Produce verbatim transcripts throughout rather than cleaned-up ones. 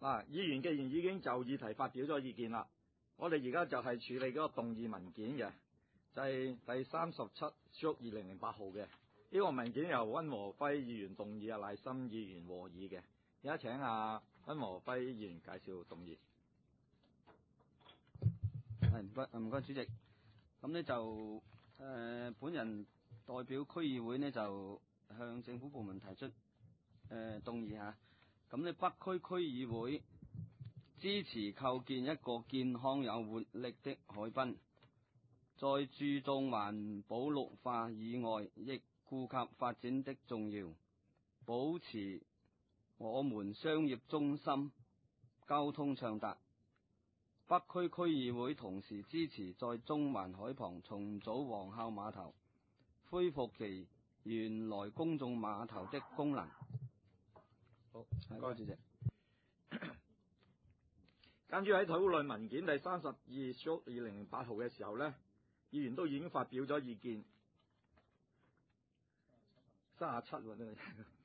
嗱，議員既然已經就議題發表咗意見啦，我哋而家就係處理嗰個動議文件嘅，就係、是、第三十七 二零零八號嘅呢、這個文件由溫和輝議員動議，啊賴森議員和議嘅。而家請阿溫和輝議員介紹動議。 係唔該，唔該主席。咁呢就誒、呃，本人代表區議會呢就向政府部門提出誒、呃、動議嚇。咁呢北區區議會支持構建一個健康有活力的海濱，在注重環保綠化以外，亦顧及發展的重要，保持我們商業中心交通暢達。北區區議會同時支持在中環海旁重組皇后碼頭，恢復其原來公眾碼頭的功能。 好，唔該主席。跟住喺討論文件第三十二 二零零八號嘅時候呢，議員都已經發表咗意見。三十七喎，呢個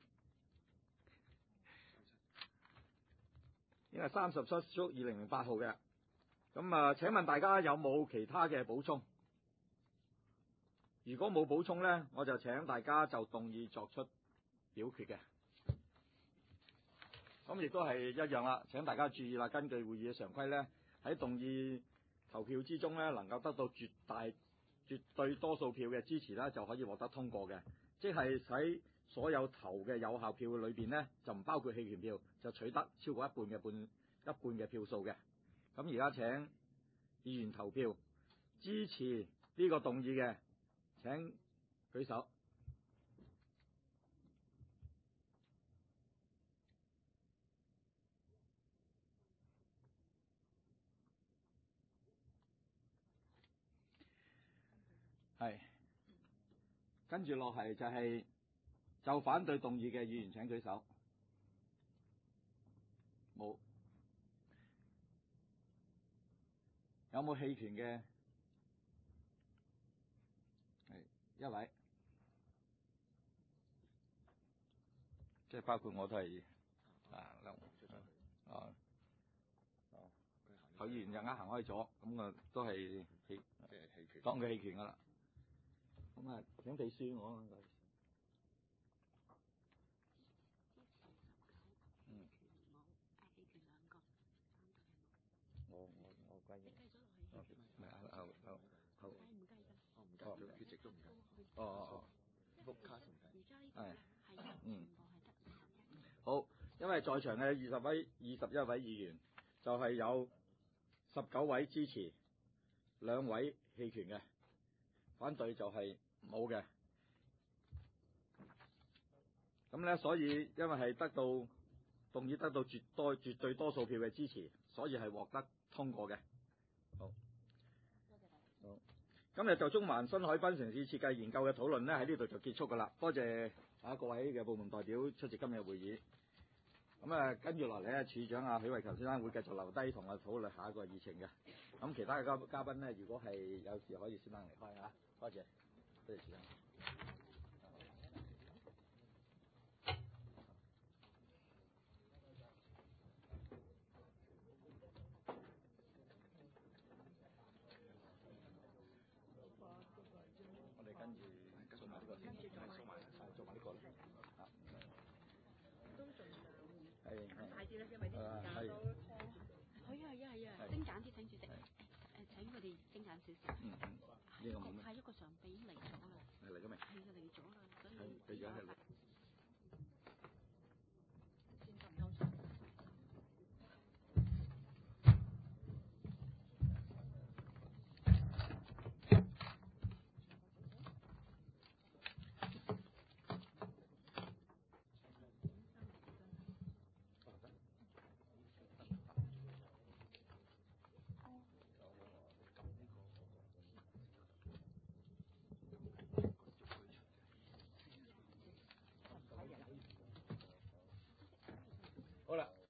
應該係三十七 二零零八號嘅。咁啊，請問大家有冇其他嘅補充？如果冇補充呢，我就請大家就動議作出表決嘅。咁亦都係一樣啦，請大家注意啦。根據會議嘅常規呢，喺動議投票之中呢，能夠得到絕大絕對多數票嘅支持呢，就可以獲得通過嘅。即係使所有投嘅有效票裏邊呢，就唔包括棄權票，就取得超過一半嘅半一半嘅票數嘅。咁而家請議員投票支持呢個動議嘅，請舉手。係，跟住落嚟就係就反對動議嘅議員請舉手。冇。有冇棄權嘅？係一位，即係包括我都係啊兩啊哦，佢議員就啱行開咗，咁啊都係棄，即係棄權，當佢棄權噶啦。咁啊，請秘書我。嗯。我我我歸應。唔係啊啊啊好。唔計㗎。哦唔計，缺席都唔計。哦哦哦。福卡唔計。係。嗯。好，因為在場嘅二十位二十一位議員，就係有十九位支持，兩位棄權嘅，反對就係冇嘅。咁咧，所以因為係得到動議得到絕多絕對多數票嘅支持，所以係獲得通過嘅。好，好，今日就中環新海濱城市設計研究嘅討論呢，喺呢度就結束噶啦。多謝啊各位嘅部門代表出席今日嘅會議。咁啊，跟住落嚟咧，處長啊許慧球先生會繼續留低同我討論下一個議程嘅。咁其他嘅嘉嘉賓呢，如果係有事可以先行離開啊。多謝，多謝處長。我哋跟住做埋呢個先，做埋做埋呢個啊。都盡量係快啲啦，因為啲時間都可以係啊係啊，精簡啲請主席誒誒請佢哋精簡少少。嗯嗯，呢個冇咩？係一個常秘已經嚟咗啦。係嚟咗未？係啊嚟咗啦，所以佢而家係嚟。